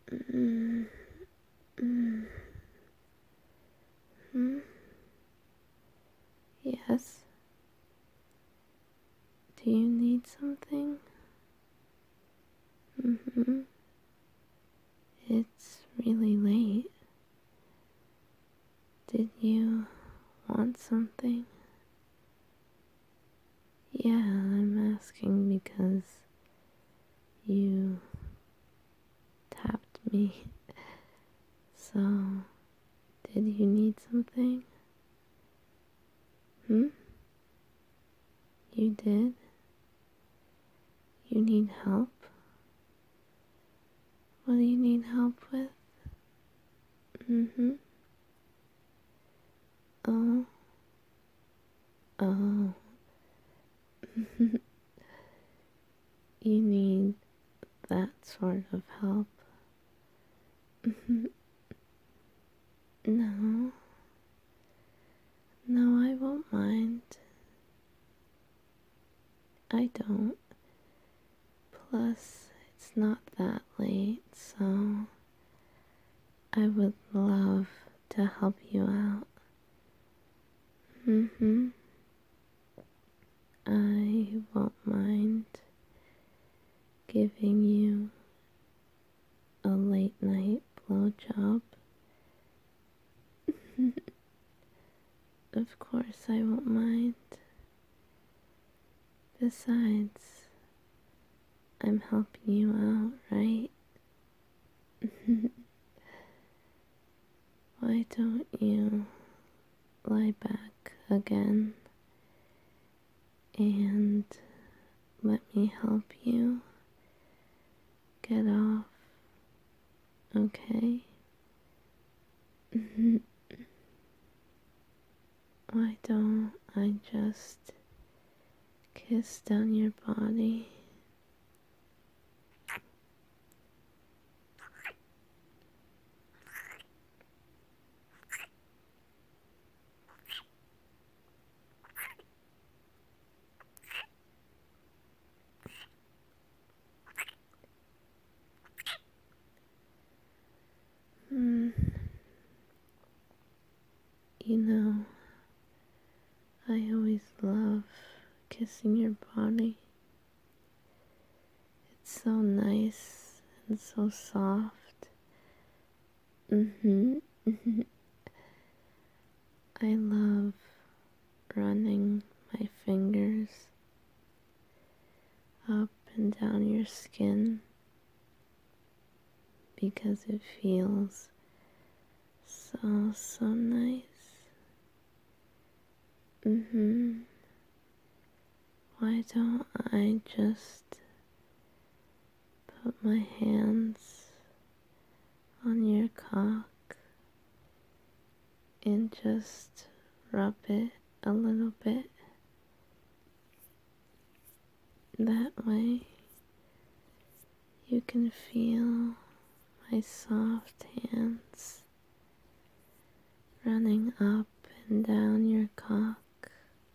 Mm, mm, hmm? Yes. Do you need something? Mm-hmm. It's really late. Did you want something? Yeah, I'm asking because you tapped me. So, did you need something? Hmm? You did? You need help? What do you need help with? Mm-hmm. Oh. Oh. You need that sort of help. No. No, I won't mind. I don't. Plus, it's not that late, so I would love to help you out. Mm-hmm. I won't mind giving you a late night blowjob. Of course, I won't mind. Besides, I'm helping you out, right? Why don't you lie back again and let me help you get off, okay? Why don't I just kiss down your body? Mm, you know, I always love kissing your body. It's so nice and so soft. Mm-hmm. I love running my fingers up and down your skin because it feels so nice. Why don't I just put my hands on your cock and just rub it a little bit? That way you can feel my soft hands running up and down your cock.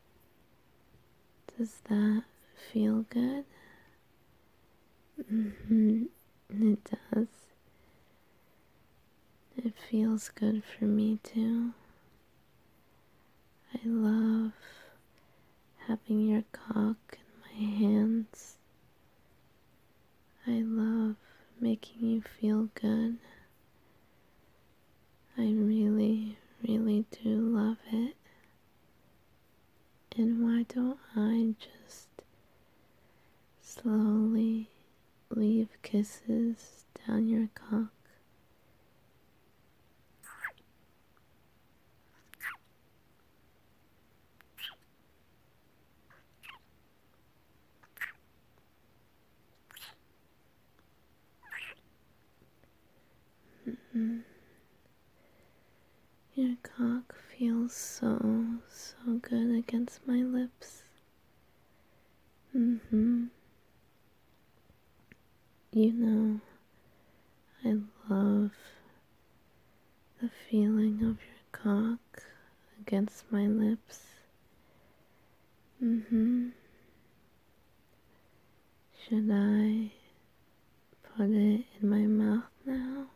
Does that feel good? It does. It feels good for me too. I love having your cock in my hands. I love making you feel good. I really do love it. And why don't I just slowly leave kisses down your cock? Your cock feels so good against my lips. You know, I love the feeling of your cock against my lips. Should I put it in my mouth now?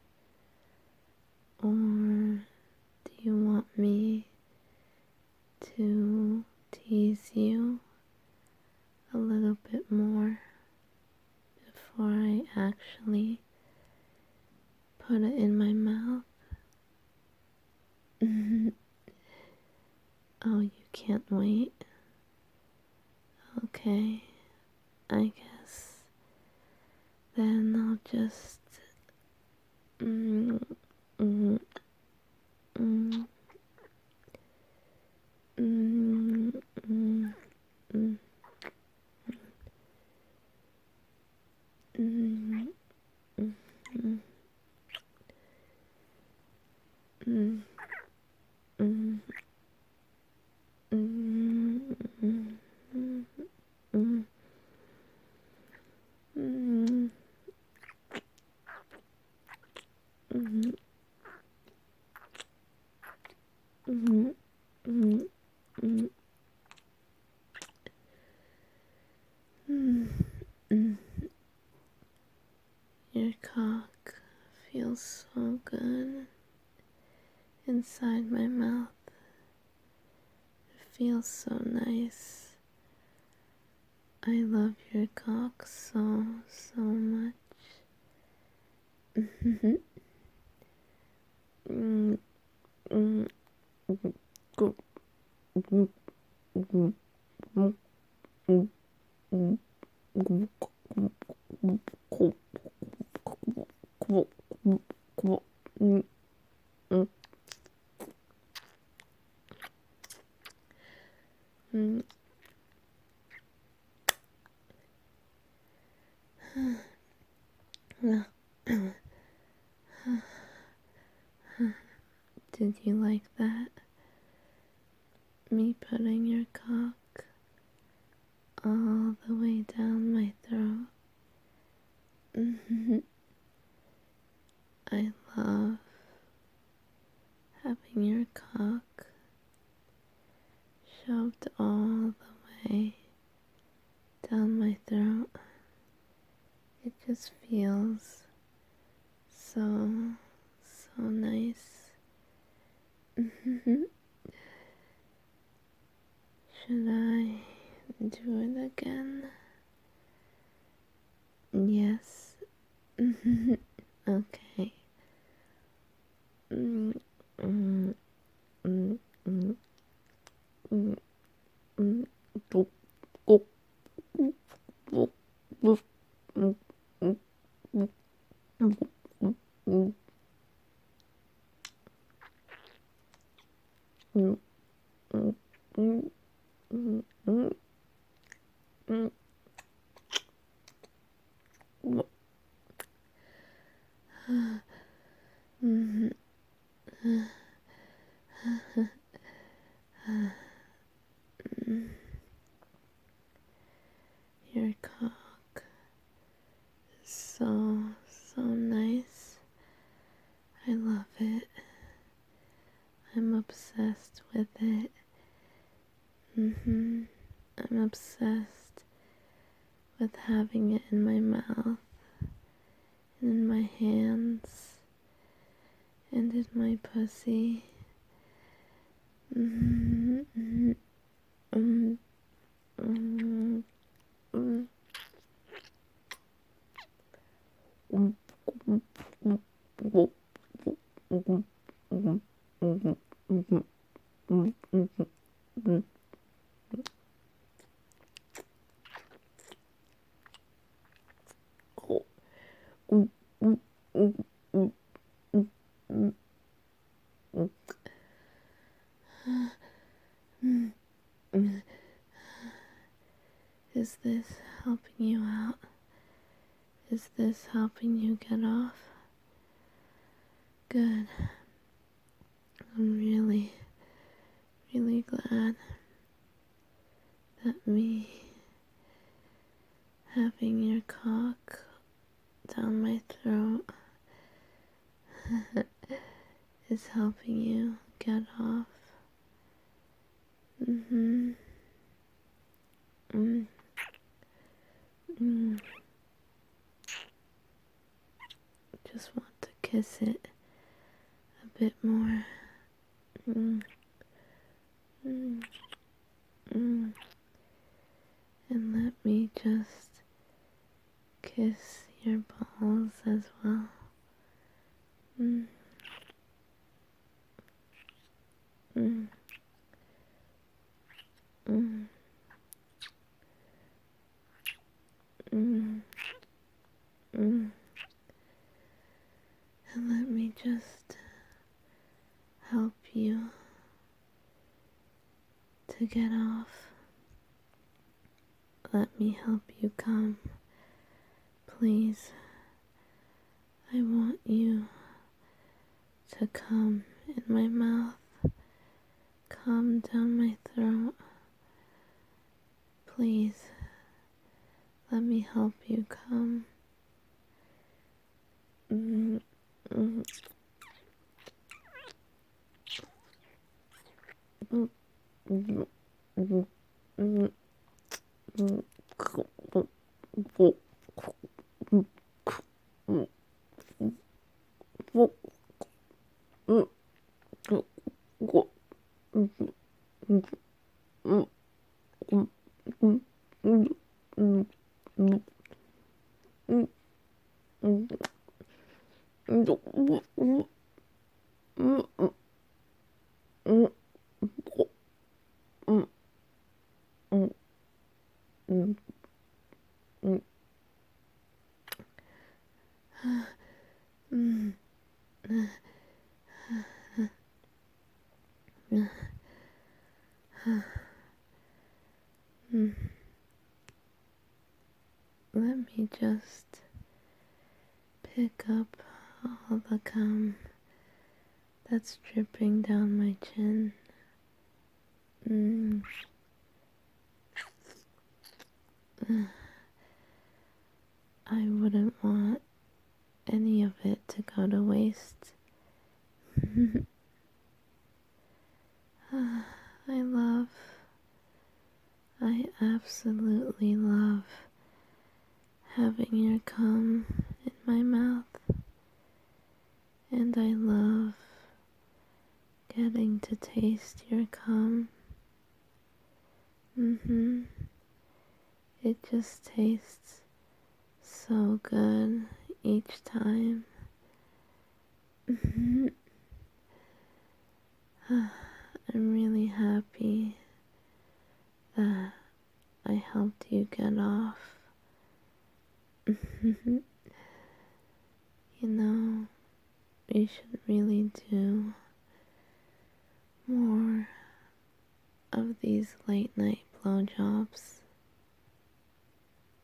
Or do you want me to tease you a little bit more before I actually put it in my mouth? Oh, you can't wait? Okay, I guess then I'll just mm, mm, mm, mm, mm, mm, mm, mm, mm, mm, mm, mm, mm, mm, mm, mm, mm, mm, mm, mm. Your cock feels so good inside my mouth. It feels so nice. I love your cock so, so much. Mm, mm, mm, mm, mm, mm, mm, Did you like that? Me putting your cock all the way down my throat. I love having your cock shoved all the way down my throat. It just feels so, so nice. Should I do it again? Yes. Okay. Mm, mm, mm, mm, mm, mm. Boop, boop, boop, boop, boop, mm, mm, mm, mm, mm, mm, mm, mm, mm, mm, mm, mm. Mhm. Your cock is so, so nice. I love it. I'm obsessed with it. I'm obsessed with having it in my mouth, and in my hands, and in my pussy. Mm, mm, mm, mm, mm, mm, Is this helping you out? Is this helping you get off? Good. I'm really, really glad that me having your cock down my throat is helping you get off. Mm. Mm. just want to kiss it a bit more. Mm, mm, mm. And let me just kiss your balls as well. Mm, mm, mm, mm, mm. And let me just help you to get off. Let me help you come. Please, I want you to come in my mouth, come down my throat. Please, let me help you come. Mm, mm, mm, mm, mm, mm, mm. Let me just pick up all the gum that's dripping down my chin. Mm. I wouldn't want any of it to go to waste. I absolutely love having your cum in my mouth, and I love getting to taste your cum. It just tastes so good each time. I'm really happy that I helped you get off. You know, we should really do more of these late night blowjobs.